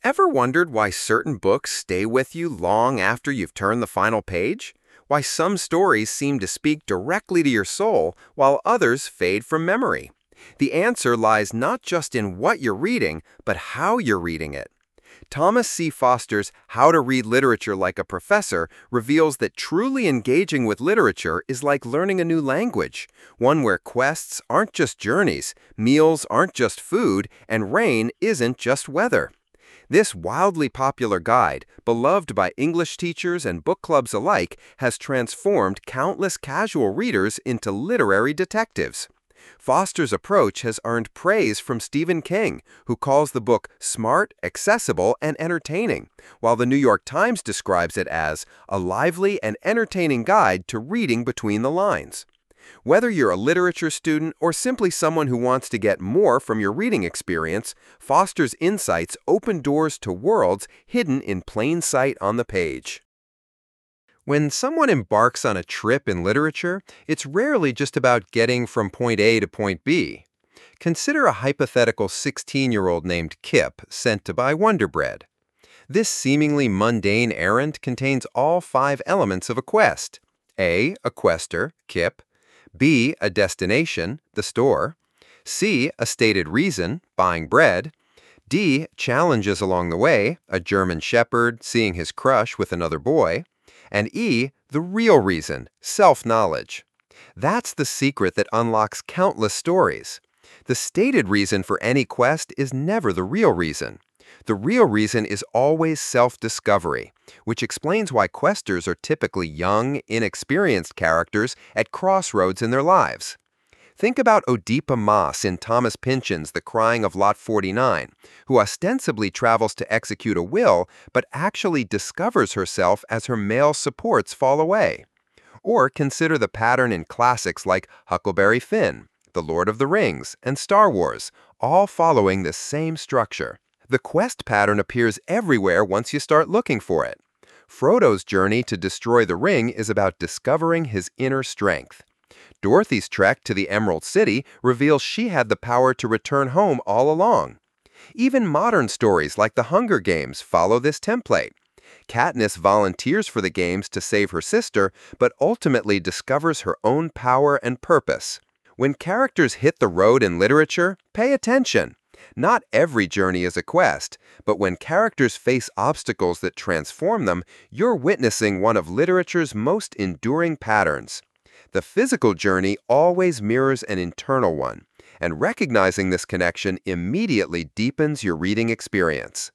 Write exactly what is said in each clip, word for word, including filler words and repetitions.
Ever wondered why certain books stay with you long after you've turned the final page? Why some stories seem to speak directly to your soul while others fade from memory? The answer lies not just in what you're reading, but how you're reading it. Thomas C. Foster's How to Read Literature Like a Professor reveals that truly engaging with literature is like learning a new language, one where quests aren't just journeys, meals aren't just food, and rain isn't just weather. This wildly popular guide, beloved by English teachers and book clubs alike, has transformed countless casual readers into literary detectives. Foster's approach has earned praise from Stephen King, who calls the book smart, accessible, and entertaining, while the New York Times describes it as a lively and entertaining guide to reading between the lines. Whether you're a literature student or simply someone who wants to get more from your reading experience, Foster's insights open doors to worlds hidden in plain sight on the page. When someone embarks on a trip in literature, it's rarely just about getting from point A to point B. Consider a hypothetical sixteen-year-old named Kip sent to buy Wonder Bread. This seemingly mundane errand contains all five elements of a quest. A. A quester, Kip. B. A destination, the store. C. A stated reason, buying bread. D. Challenges along the way, a German shepherd seeing his crush with another boy. And E. The real reason, self-knowledge. That's the secret that unlocks countless stories. The stated reason for any quest is never the real reason. The real reason is always self-discovery, which explains why questers are typically young, inexperienced characters at crossroads in their lives. Think about Oedipa Maas in Thomas Pynchon's The Crying of Lot forty-nine, who ostensibly travels to execute a will, but actually discovers herself as her male supports fall away. Or consider the pattern in classics like Huckleberry Finn, The Lord of the Rings, and Star Wars, all following the same structure. The quest pattern appears everywhere once you start looking for it. Frodo's journey to destroy the ring is about discovering his inner strength. Dorothy's trek to the Emerald City reveals she had the power to return home all along. Even modern stories like The Hunger Games follow this template. Katniss volunteers for the games to save her sister, but ultimately discovers her own power and purpose. When characters hit the road in literature, pay attention. Not every journey is a quest, but when characters face obstacles that transform them, you're witnessing one of literature's most enduring patterns. The physical journey always mirrors an internal one, and recognizing this connection immediately deepens your reading experience.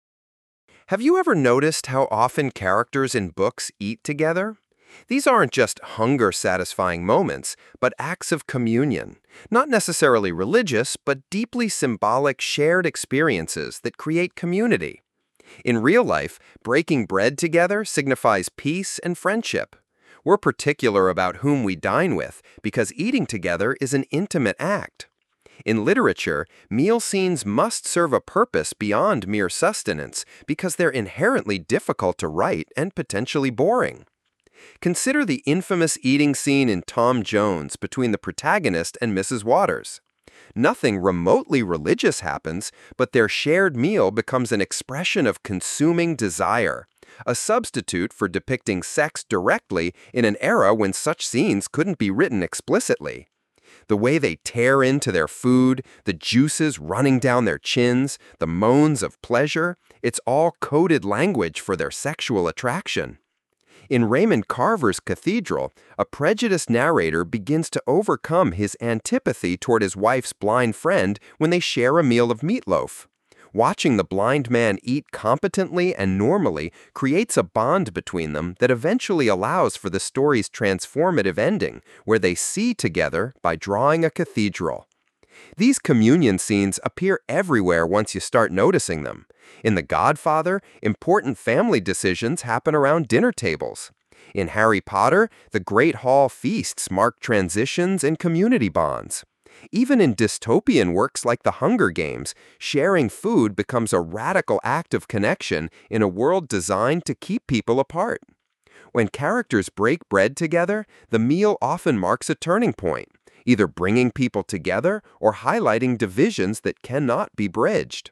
Have you ever noticed how often characters in books eat together? These aren't just hunger-satisfying moments, but acts of communion, not necessarily religious, but deeply symbolic shared experiences that create community. In real life, breaking bread together signifies peace and friendship. We're particular about whom we dine with because eating together is an intimate act. In literature, meal scenes must serve a purpose beyond mere sustenance because they're inherently difficult to write and potentially boring. Consider the infamous eating scene in Tom Jones between the protagonist and Missus Waters. Nothing remotely religious happens, but their shared meal becomes an expression of consuming desire, a substitute for depicting sex directly in an era when such scenes couldn't be written explicitly. The way they tear into their food, the juices running down their chins, the moans of pleasure, it's all coded language for their sexual attraction. In Raymond Carver's Cathedral, a prejudiced narrator begins to overcome his antipathy toward his wife's blind friend when they share a meal of meatloaf. Watching the blind man eat competently and normally creates a bond between them that eventually allows for the story's transformative ending, where they see together by drawing a cathedral. These communion scenes appear everywhere once you start noticing them. In The Godfather, important family decisions happen around dinner tables. In Harry Potter, the Great Hall feasts mark transitions and community bonds. Even in dystopian works like The Hunger Games, sharing food becomes a radical act of connection in a world designed to keep people apart. When characters break bread together, the meal often marks a turning point, either bringing people together or highlighting divisions that cannot be bridged.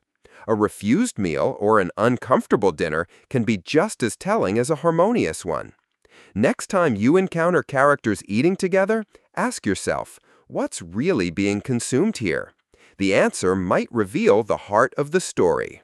A refused meal or an uncomfortable dinner can be just as telling as a harmonious one. Next time you encounter characters eating together, ask yourself, what's really being consumed here? The answer might reveal the heart of the story.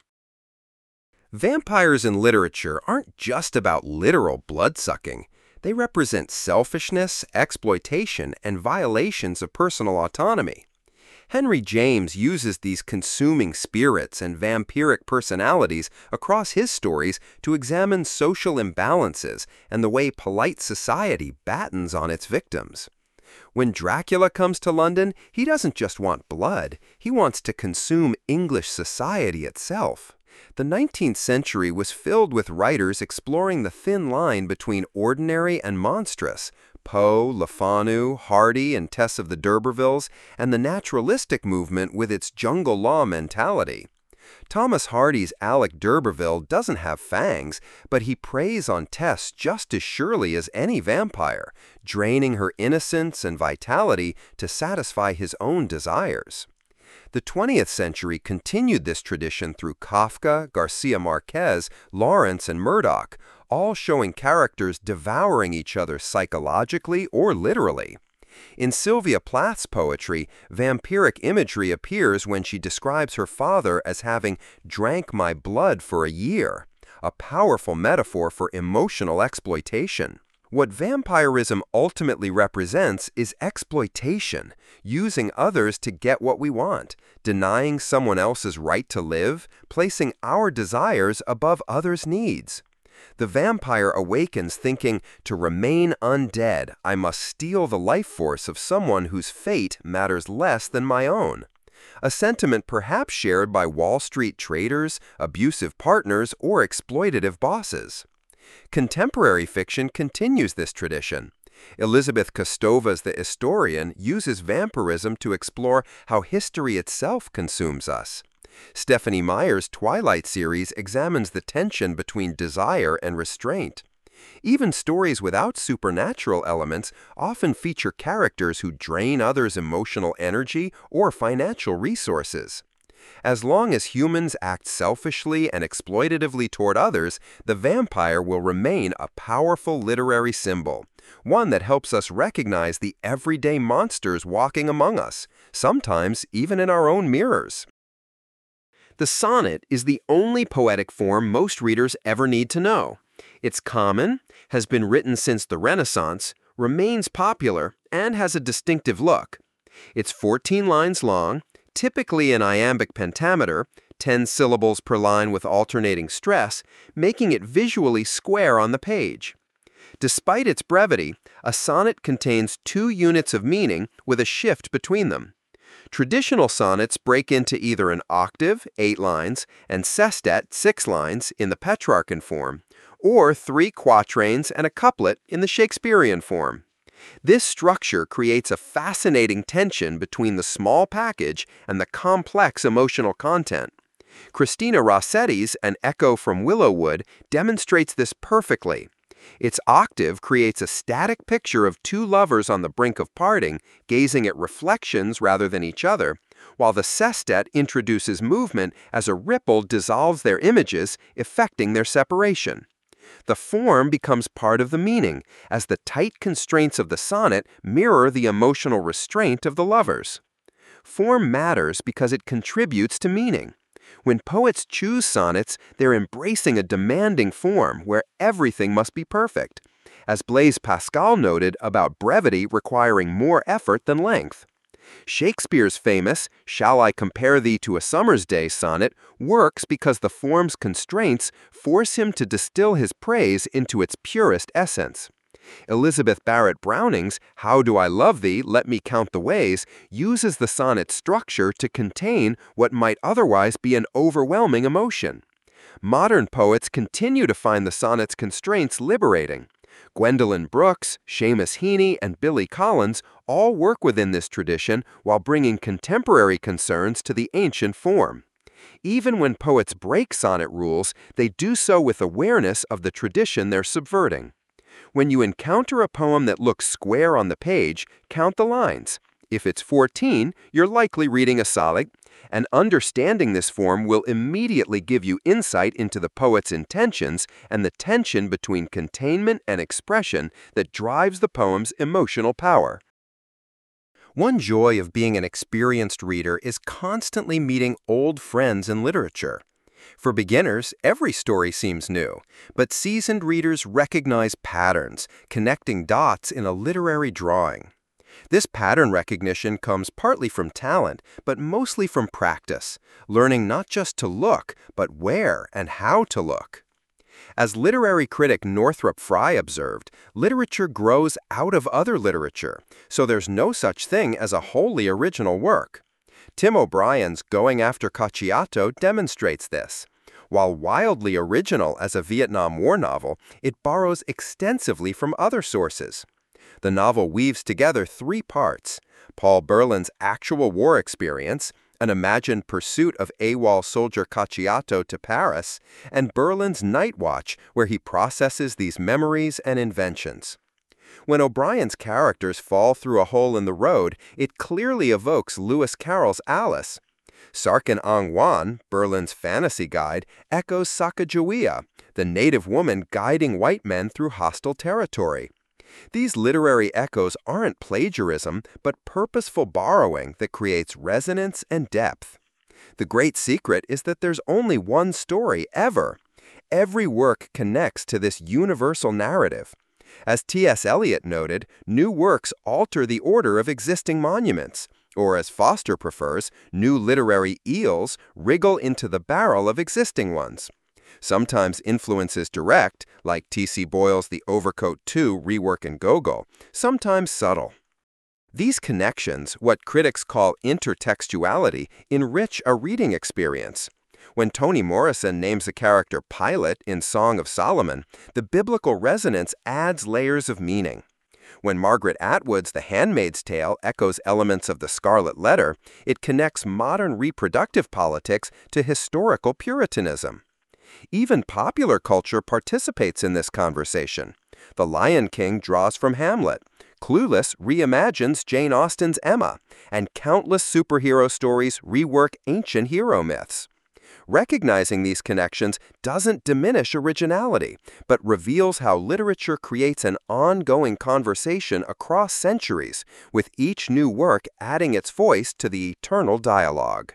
Vampires in literature aren't just about literal blood-sucking. They represent selfishness, exploitation, and violations of personal autonomy. Henry James uses these consuming spirits and vampiric personalities across his stories to examine social imbalances and the way polite society battens on its victims. When Dracula comes to London, he doesn't just want blood, he wants to consume English society itself. The nineteenth century was filled with writers exploring the thin line between ordinary and monstrous. Poe, Le Fanu, Hardy, and Tess of the D'Urbervilles, and the naturalistic movement with its jungle law mentality. Thomas Hardy's Alec d'Urberville doesn't have fangs, but he preys on Tess just as surely as any vampire, draining her innocence and vitality to satisfy his own desires. The twentieth century continued this tradition through Kafka, Garcia Marquez, Lawrence, and Murdoch, all showing characters devouring each other psychologically or literally. In Sylvia Plath's poetry, vampiric imagery appears when she describes her father as having drank my blood for a year, a powerful metaphor for emotional exploitation. What vampirism ultimately represents is exploitation, using others to get what we want, denying someone else's right to live, placing our desires above others' needs. The vampire awakens thinking, to remain undead, I must steal the life force of someone whose fate matters less than my own. A sentiment perhaps shared by Wall Street traders, abusive partners, or exploitative bosses. Contemporary fiction continues this tradition. Elizabeth Kostova's The Historian uses vampirism to explore how history itself consumes us. Stephenie Meyer's Twilight series examines the tension between desire and restraint. Even stories without supernatural elements often feature characters who drain others' emotional energy or financial resources. As long as humans act selfishly and exploitatively toward others, the vampire will remain a powerful literary symbol, one that helps us recognize the everyday monsters walking among us, sometimes even in our own mirrors. The sonnet is the only poetic form most readers ever need to know. It's common, has been written since the Renaissance, remains popular, and has a distinctive look. It's fourteen lines long, typically in iambic pentameter, ten syllables per line with alternating stress, making it visually square on the page. Despite its brevity, a sonnet contains two units of meaning with a shift between them. Traditional sonnets break into either an octave, eight lines, and sestet, six lines, in the Petrarchan form, or three quatrains and a couplet in the Shakespearean form. This structure creates a fascinating tension between the small package and the complex emotional content. Christina Rossetti's An Echo from Willowwood demonstrates this perfectly. Its octave creates a static picture of two lovers on the brink of parting, gazing at reflections rather than each other, while the sestet introduces movement as a ripple dissolves their images, effecting their separation. The form becomes part of the meaning, as the tight constraints of the sonnet mirror the emotional restraint of the lovers. Form matters because it contributes to meaning. When poets choose sonnets, they're embracing a demanding form where everything must be perfect, as Blaise Pascal noted about brevity requiring more effort than length. Shakespeare's famous "Shall I compare thee to a summer's day" sonnet works because the form's constraints force him to distill his praise into its purest essence. Elizabeth Barrett Browning's "How do I love thee, let me count the ways" uses the sonnet structure to contain what might otherwise be an overwhelming emotion. Modern poets continue to find the sonnet's constraints liberating. Gwendolyn Brooks, Seamus Heaney, and Billy Collins all work within this tradition while bringing contemporary concerns to the ancient form. Even when poets break sonnet rules, they do so with awareness of the tradition they're subverting. When you encounter a poem that looks square on the page, count the lines. If it's fourteen, you're likely reading a Salik, and understanding this form will immediately give you insight into the poet's intentions and the tension between containment and expression that drives the poem's emotional power. One joy of being an experienced reader is constantly meeting old friends in literature. For beginners, every story seems new, but seasoned readers recognize patterns, connecting dots in a literary drawing. This pattern recognition comes partly from talent, but mostly from practice, learning not just to look, but where and how to look. As literary critic Northrop Frye observed, literature grows out of other literature, so there's no such thing as a wholly original work. Tim O'Brien's Going After Cacciato demonstrates this. While wildly original as a Vietnam War novel, it borrows extensively from other sources. The novel weaves together three parts: Paul Berlin's actual war experience, an imagined pursuit of AWOL soldier Cacciato to Paris, and Berlin's night watch, where he processes these memories and inventions. When O'Brien's characters fall through a hole in the road, it clearly evokes Lewis Carroll's Alice. Sarkin Ang Wan, Berlin's fantasy guide, echoes Sacagawea, the native woman guiding white men through hostile territory. These literary echoes aren't plagiarism, but purposeful borrowing that creates resonance and depth. The great secret is that there's only one story ever. Every work connects to this universal narrative. As T S Eliot noted, new works alter the order of existing monuments, or as Foster prefers, new literary eels wriggle into the barrel of existing ones. Sometimes influence is direct, like T C Boyle's The Overcoat two rework in Gogol, sometimes subtle. These connections, what critics call intertextuality, enrich a reading experience. When Toni Morrison names a character Pilate in Song of Solomon, the biblical resonance adds layers of meaning. When Margaret Atwood's The Handmaid's Tale echoes elements of The Scarlet Letter, it connects modern reproductive politics to historical Puritanism. Even popular culture participates in this conversation. The Lion King draws from Hamlet. Clueless reimagines Jane Austen's Emma, and countless superhero stories rework ancient hero myths. Recognizing these connections doesn't diminish originality, but reveals how literature creates an ongoing conversation across centuries, with each new work adding its voice to the eternal dialogue.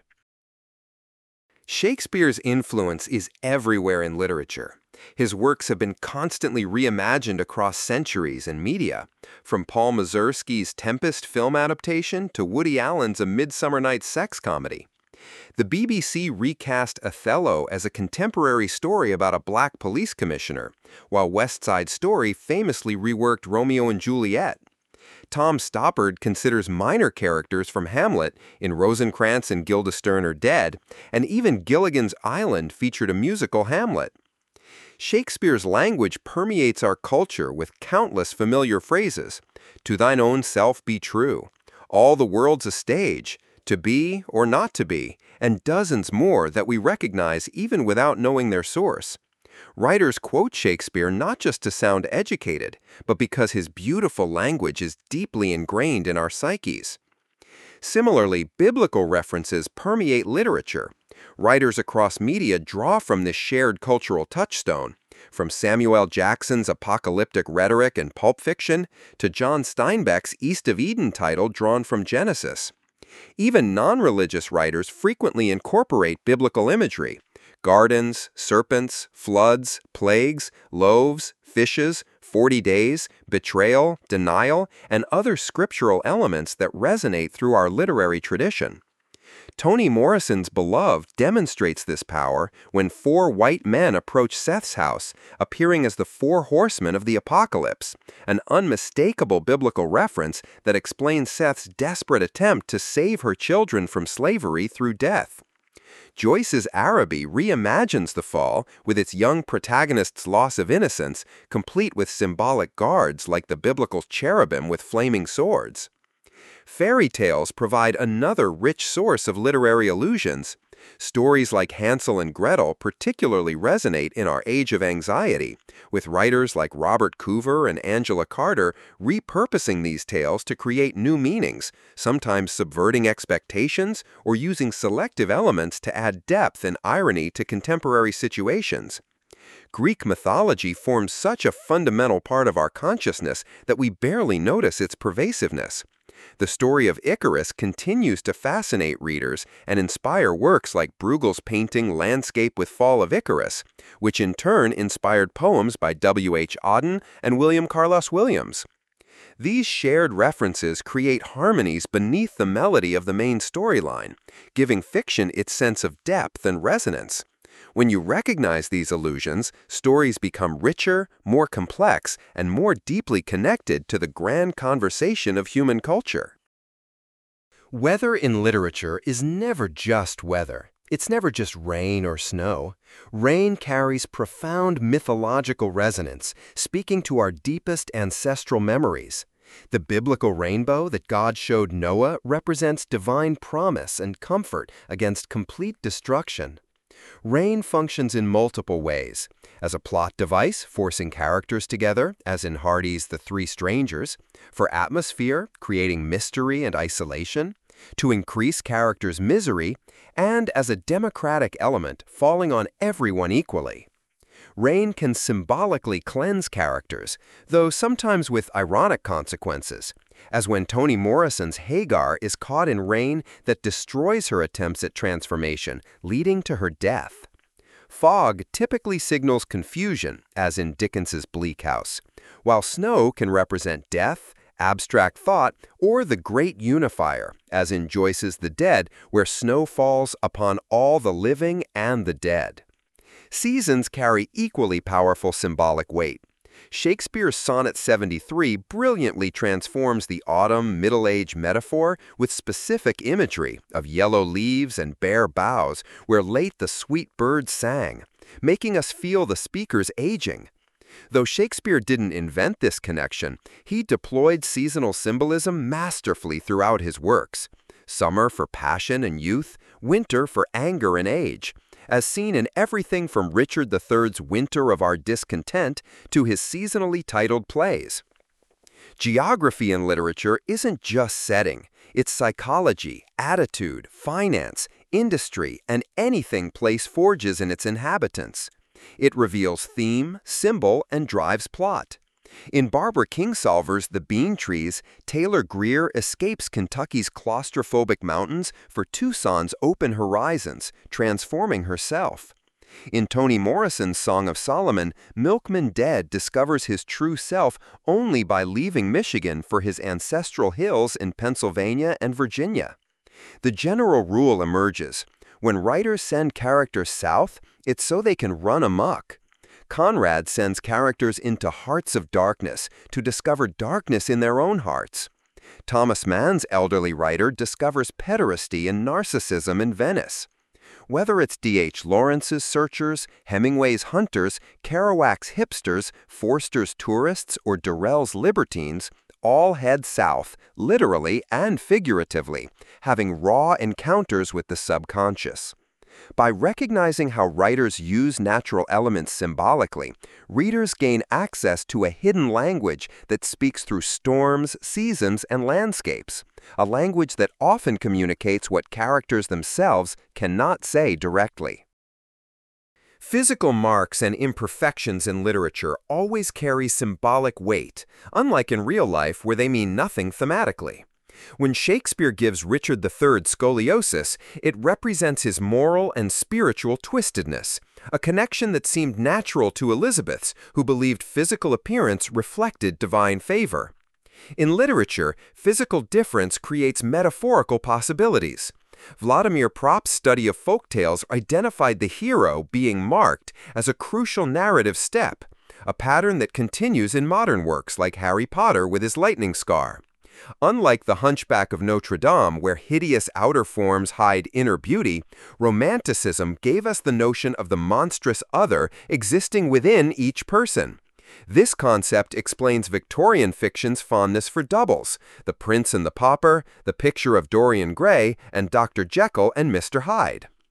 Shakespeare's influence is everywhere in literature. His works have been constantly reimagined across centuries and media, from Paul Mazursky's Tempest film adaptation to Woody Allen's A Midsummer Night's Sex comedy. The B B C recast Othello as a contemporary story about a black police commissioner, while West Side Story famously reworked Romeo and Juliet. Tom Stoppard considers minor characters from Hamlet in Rosencrantz and Guildenstern Are Dead, and even Gilligan's Island featured a musical Hamlet. Shakespeare's language permeates our culture with countless familiar phrases. To thine own self be true. All the world's a stage. To be or not to be, and dozens more that we recognize even without knowing their source. Writers quote Shakespeare not just to sound educated, but because his beautiful language is deeply ingrained in our psyches. Similarly, biblical references permeate literature. Writers across media draw from this shared cultural touchstone, from Samuel L. Jackson's apocalyptic rhetoric and Pulp Fiction to John Steinbeck's East of Eden title drawn from Genesis. Even non-religious writers frequently incorporate biblical imagery. Gardens, serpents, floods, plagues, loaves, fishes, forty days, betrayal, denial, and other scriptural elements that resonate through our literary tradition. Toni Morrison's Beloved demonstrates this power when four white men approach Seth's house, appearing as the four horsemen of the apocalypse, an unmistakable biblical reference that explains Seth's desperate attempt to save her children from slavery through death. Joyce's Araby reimagines the fall with its young protagonist's loss of innocence, complete with symbolic guards like the biblical cherubim with flaming swords. Fairy tales provide another rich source of literary allusions. Stories like Hansel and Gretel particularly resonate in our age of anxiety, with writers like Robert Coover and Angela Carter repurposing these tales to create new meanings, sometimes subverting expectations or using selective elements to add depth and irony to contemporary situations. Greek mythology forms such a fundamental part of our consciousness that we barely notice its pervasiveness. The story of Icarus continues to fascinate readers and inspire works like Bruegel's painting Landscape with Fall of Icarus, which in turn inspired poems by W H Auden and William Carlos Williams. These shared references create harmonies beneath the melody of the main storyline, giving fiction its sense of depth and resonance. When you recognize these allusions, stories become richer, more complex, and more deeply connected to the grand conversation of human culture. Weather in literature is never just weather. It's never just rain or snow. Rain carries profound mythological resonance, speaking to our deepest ancestral memories. The biblical rainbow that God showed Noah represents divine promise and comfort against complete destruction. Rain functions in multiple ways: as a plot device, forcing characters together, as in Hardy's The Three Strangers; for atmosphere, creating mystery and isolation; to increase characters' misery; and as a democratic element, falling on everyone equally. Rain can symbolically cleanse characters, though sometimes with ironic consequences, as when Toni Morrison's Hagar is caught in rain that destroys her attempts at transformation, leading to her death. Fog typically signals confusion, as in Dickens's Bleak House, while snow can represent death, abstract thought, or the great unifier, as in Joyce's The Dead, where snow falls upon all the living and the dead. Seasons carry equally powerful symbolic weight. Shakespeare's Sonnet seventy-three brilliantly transforms the autumn, middle-age metaphor with specific imagery of yellow leaves and bare boughs where late the sweet birds sang, making us feel the speaker's aging. Though Shakespeare didn't invent this connection, he deployed seasonal symbolism masterfully throughout his works. Summer for passion and youth, winter for anger and age, as seen in everything from Richard the Third's Winter of Our Discontent to his seasonally titled plays. Geography in literature isn't just setting. It's psychology, attitude, finance, industry, and anything place forges in its inhabitants. It reveals theme, symbol, and drives plot. In Barbara Kingsolver's The Bean Trees, Taylor Greer escapes Kentucky's claustrophobic mountains for Tucson's open horizons, transforming herself. In Toni Morrison's Song of Solomon, Milkman Dead discovers his true self only by leaving Michigan for his ancestral hills in Pennsylvania and Virginia. The general rule emerges: when writers send characters south, it's so they can run amok. Conrad sends characters into hearts of darkness to discover darkness in their own hearts. Thomas Mann's elderly writer discovers pederasty and narcissism in Venice. Whether it's D H Lawrence's Searchers, Hemingway's Hunters, Kerouac's Hipsters, Forster's Tourists, or Durrell's Libertines, all head south, literally and figuratively, having raw encounters with the subconscious. By recognizing how writers use natural elements symbolically, readers gain access to a hidden language that speaks through storms, seasons, and landscapes, a language that often communicates what characters themselves cannot say directly. Physical marks and imperfections in literature always carry symbolic weight, unlike in real life where they mean nothing thematically. When Shakespeare gives Richard the Third scoliosis, it represents his moral and spiritual twistedness, a connection that seemed natural to Elizabeth's, who believed physical appearance reflected divine favor. In literature, physical difference creates metaphorical possibilities. Vladimir Prop's study of folktales identified the hero being marked as a crucial narrative step, a pattern that continues in modern works like Harry Potter with his lightning scar. Unlike The Hunchback of Notre Dame, where hideous outer forms hide inner beauty, Romanticism gave us the notion of the monstrous other existing within each person. This concept explains Victorian fiction's fondness for doubles: The Prince and the Pauper, The Picture of Dorian Gray, and Doctor Jekyll and Mister Hyde.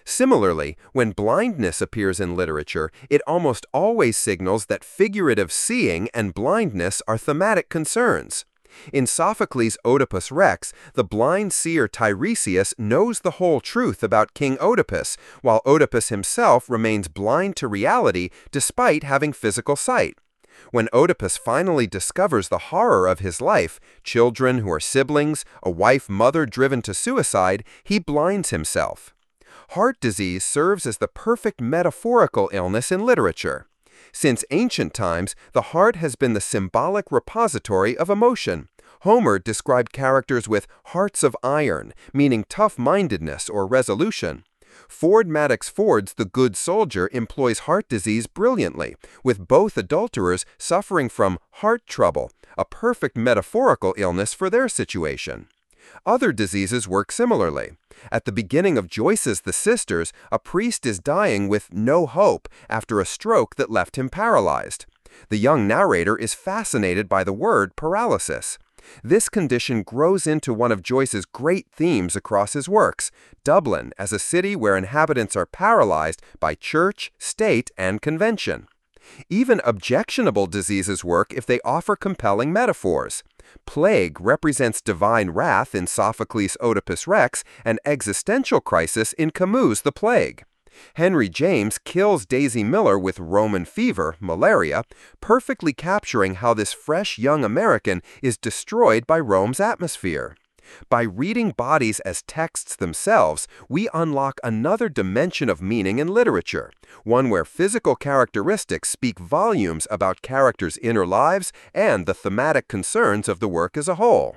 Similarly, when blindness appears in literature, it almost always signals that figurative seeing and blindness are thematic concerns. In Sophocles' Oedipus Rex, the blind seer Tiresias knows the whole truth about King Oedipus, while Oedipus himself remains blind to reality despite having physical sight. When Oedipus finally discovers the horror of his life, children who are siblings, a wife-mother driven to suicide, he blinds himself. Heart disease serves as the perfect metaphorical illness in literature. Since ancient times, the heart has been the symbolic repository of emotion. Homer described characters with hearts of iron, meaning tough-mindedness or resolution. Ford Madox Ford's The Good Soldier employs heart disease brilliantly, with both adulterers suffering from heart trouble, a perfect metaphorical illness for their situation. Other diseases work similarly. At the beginning of Joyce's The Sisters, a priest is dying with no hope after a stroke that left him paralyzed. The young narrator is fascinated by the word paralysis. This condition grows into one of Joyce's great themes across his works, Dublin as a city where inhabitants are paralyzed by church, state, and convention. Even objectionable diseases work if they offer compelling metaphors. Plague represents divine wrath in Sophocles' Oedipus Rex and existential crisis in Camus' The Plague. Henry James kills Daisy Miller with Roman fever, malaria, perfectly capturing how this fresh young American is destroyed by Rome's atmosphere. By reading bodies as texts themselves, we unlock another dimension of meaning in literature, one where physical characteristics speak volumes about characters' inner lives and the thematic concerns of the work as a whole.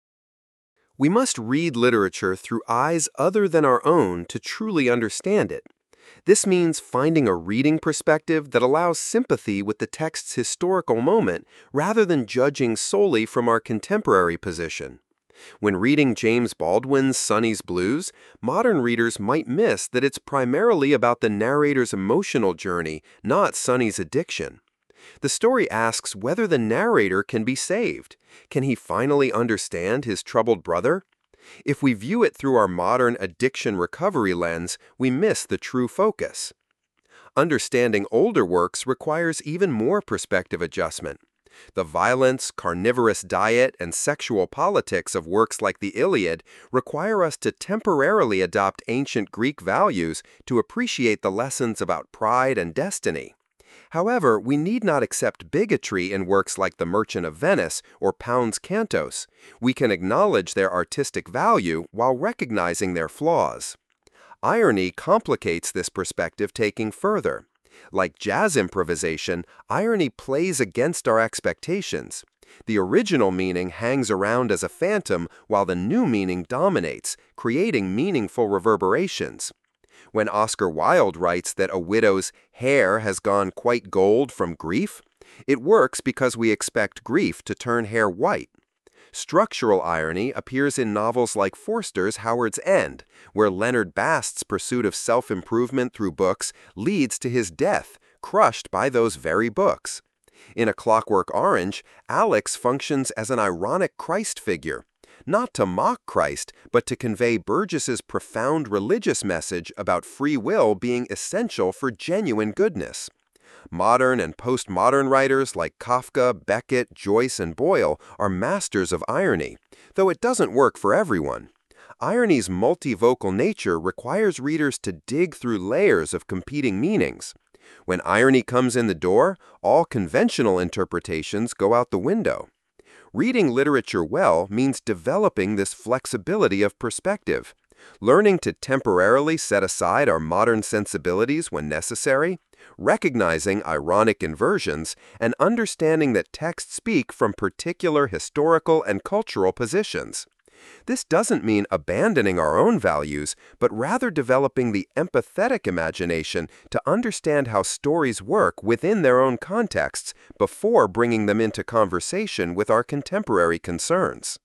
We must read literature through eyes other than our own to truly understand it. This means finding a reading perspective that allows sympathy with the text's historical moment rather than judging solely from our contemporary position. When reading James Baldwin's Sonny's Blues, modern readers might miss that it's primarily about the narrator's emotional journey, not Sonny's addiction. The story asks whether the narrator can be saved. Can he finally understand his troubled brother? If we view it through our modern addiction recovery lens, we miss the true focus. Understanding older works requires even more perspective adjustment. The violence, carnivorous diet, and sexual politics of works like the Iliad require us to temporarily adopt ancient Greek values to appreciate the lessons about pride and destiny. However, we need not accept bigotry in works like The Merchant of Venice or Pound's Cantos. We can acknowledge their artistic value while recognizing their flaws. Irony complicates this perspective taking further. Like jazz improvisation, irony plays against our expectations. The original meaning hangs around as a phantom while the new meaning dominates, creating meaningful reverberations. When Oscar Wilde writes that a widow's hair has gone quite gold from grief, it works because we expect grief to turn hair white. Structural irony appears in novels like Forster's Howard's End, where Leonard Bast's pursuit of self-improvement through books leads to his death, crushed by those very books. In A Clockwork Orange, Alex functions as an ironic Christ figure, not to mock Christ, but to convey Burgess's profound religious message about free will being essential for genuine goodness. Modern and postmodern writers like Kafka, Beckett, Joyce, and Boyle are masters of irony, though it doesn't work for everyone. Irony's multivocal nature requires readers to dig through layers of competing meanings. When irony comes in the door, all conventional interpretations go out the window. Reading literature well means developing this flexibility of perspective, learning to temporarily set aside our modern sensibilities when necessary, recognizing ironic inversions, and understanding that texts speak from particular historical and cultural positions. This doesn't mean abandoning our own values, but rather developing the empathetic imagination to understand how stories work within their own contexts before bringing them into conversation with our contemporary concerns.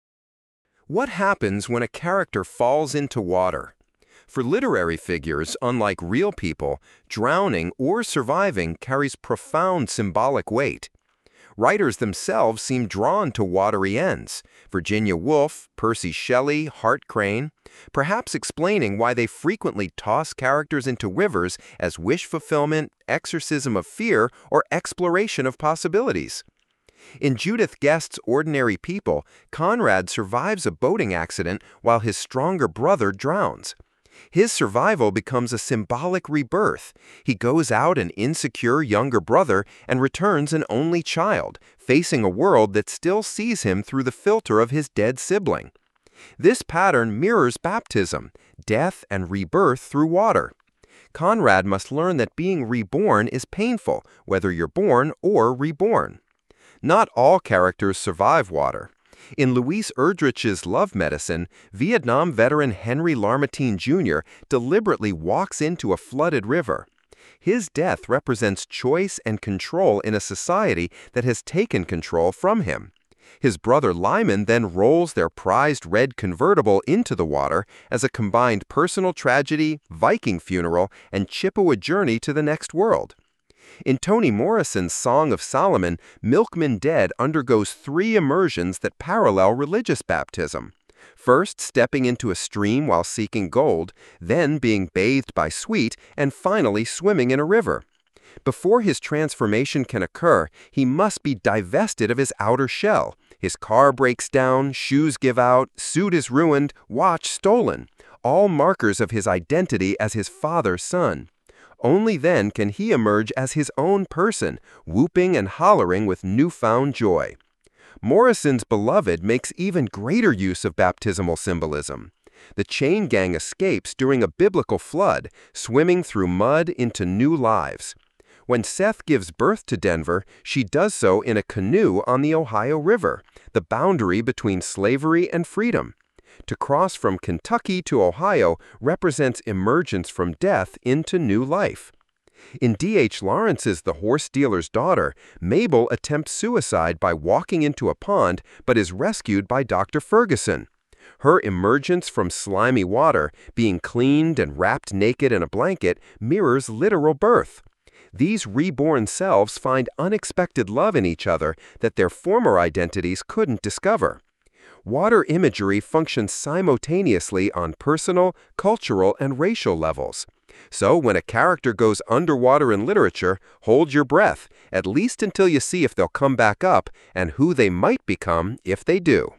What happens when a character falls into water? For literary figures, unlike real people, drowning or surviving carries profound symbolic weight. Writers themselves seem drawn to watery ends. Virginia Woolf, Percy Shelley, Hart Crane, perhaps explaining why they frequently toss characters into rivers as wish fulfillment, exorcism of fear, or exploration of possibilities. In Judith Guest's Ordinary People, Conrad survives a boating accident while his stronger brother drowns. His survival becomes a symbolic rebirth. He goes out an insecure younger brother and returns an only child, facing a world that still sees him through the filter of his dead sibling. This pattern mirrors baptism, death and rebirth through water. Conrad must learn that being reborn is painful, whether you're born or reborn. Not all characters survive water. In Louise Erdrich's Love Medicine, Vietnam veteran Henry Lamartine Junior deliberately walks into a flooded river. His death represents choice and control in a society that has taken control from him. His brother Lyman then rolls their prized red convertible into the water as a combined personal tragedy, Viking funeral, and Chippewa journey to the next world. In Toni Morrison's Song of Solomon, Milkman Dead undergoes three immersions that parallel religious baptism. First, stepping into a stream while seeking gold, then being bathed by sweet, and finally swimming in a river. Before his transformation can occur, he must be divested of his outer shell. His car breaks down, shoes give out, suit is ruined, watch stolen, all markers of his identity as his father's son. Only then can he emerge as his own person, whooping and hollering with newfound joy. Morrison's Beloved makes even greater use of baptismal symbolism. The chain gang escapes during a biblical flood, swimming through mud into new lives. When Seth gives birth to Denver, she does so in a canoe on the Ohio River, the boundary between slavery and freedom. To cross from Kentucky to Ohio represents emergence from death into new life. In D H Lawrence's The Horse Dealer's Daughter, Mabel attempts suicide by walking into a pond but is rescued by Doctor Ferguson. Her emergence from slimy water, being cleaned and wrapped naked in a blanket, mirrors literal birth. These reborn selves find unexpected love in each other that their former identities couldn't discover. Water imagery functions simultaneously on personal, cultural, and racial levels. So when a character goes underwater in literature, hold your breath, at least until you see if they'll come back up and who they might become if they do.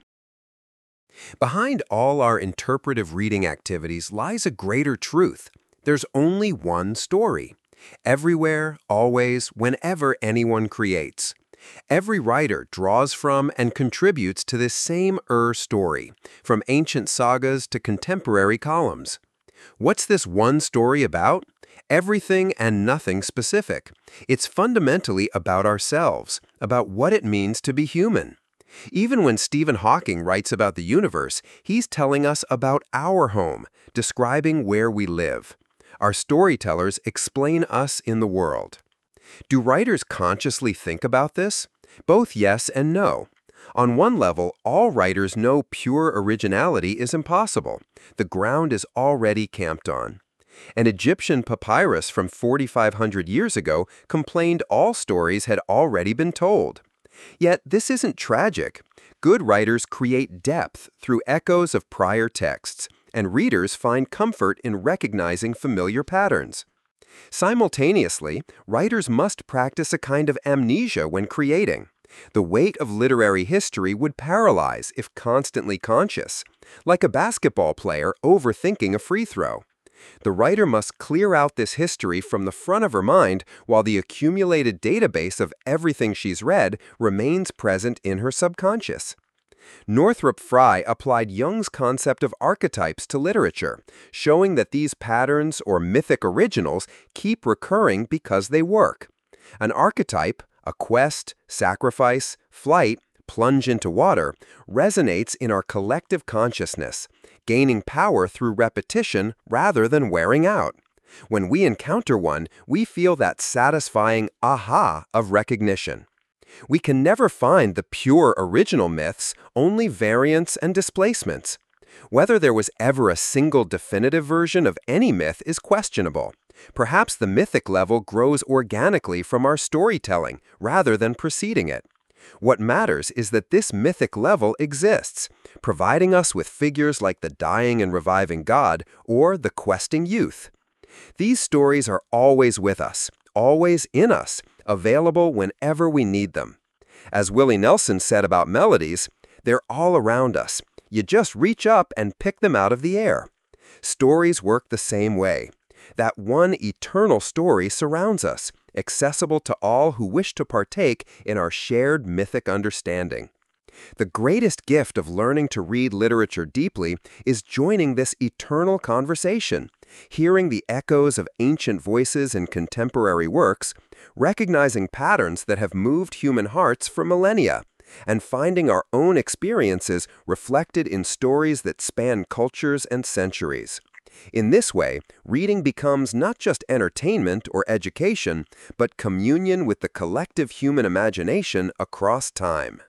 Behind all our interpretive reading activities lies a greater truth. There's only one story. Everywhere, always, whenever anyone creates. Every writer draws from and contributes to this same Ur story, from ancient sagas to contemporary columns. What's this one story about? Everything and nothing specific. It's fundamentally about ourselves, about what it means to be human. Even when Stephen Hawking writes about the universe, he's telling us about our home, describing where we live. Our storytellers explain us in the world. Do writers consciously think about this? Both yes and no. On one level, all writers know pure originality is impossible. The ground is already camped on. An Egyptian papyrus from forty-five hundred years ago complained all stories had already been told. Yet this isn't tragic. Good writers create depth through echoes of prior texts, and readers find comfort in recognizing familiar patterns. Simultaneously, writers must practice a kind of amnesia when creating. The weight of literary history would paralyze if constantly conscious, like a basketball player overthinking a free throw. The writer must clear out this history from the front of her mind while the accumulated database of everything she's read remains present in her subconscious. Northrop Frye applied Jung's concept of archetypes to literature, showing that these patterns or mythic originals keep recurring because they work. An archetype, a quest, sacrifice, flight, plunge into water, resonates in our collective consciousness, gaining power through repetition rather than wearing out. When we encounter one, we feel that satisfying aha of recognition. We can never find the pure original myths, only variants and displacements. Whether there was ever a single definitive version of any myth is questionable. Perhaps the mythic level grows organically from our storytelling rather than preceding it. What matters is that this mythic level exists, providing us with figures like the dying and reviving God or the questing youth. These stories are always with us, always in us, available whenever we need them. As Willie Nelson said about melodies, they're all around us. You just reach up and pick them out of the air. Stories work the same way. That one eternal story surrounds us, accessible to all who wish to partake in our shared mythic understanding. The greatest gift of learning to read literature deeply is joining this eternal conversation, hearing the echoes of ancient voices in contemporary works, recognizing patterns that have moved human hearts for millennia, and finding our own experiences reflected in stories that span cultures and centuries. In this way, reading becomes not just entertainment or education, but communion with the collective human imagination across time.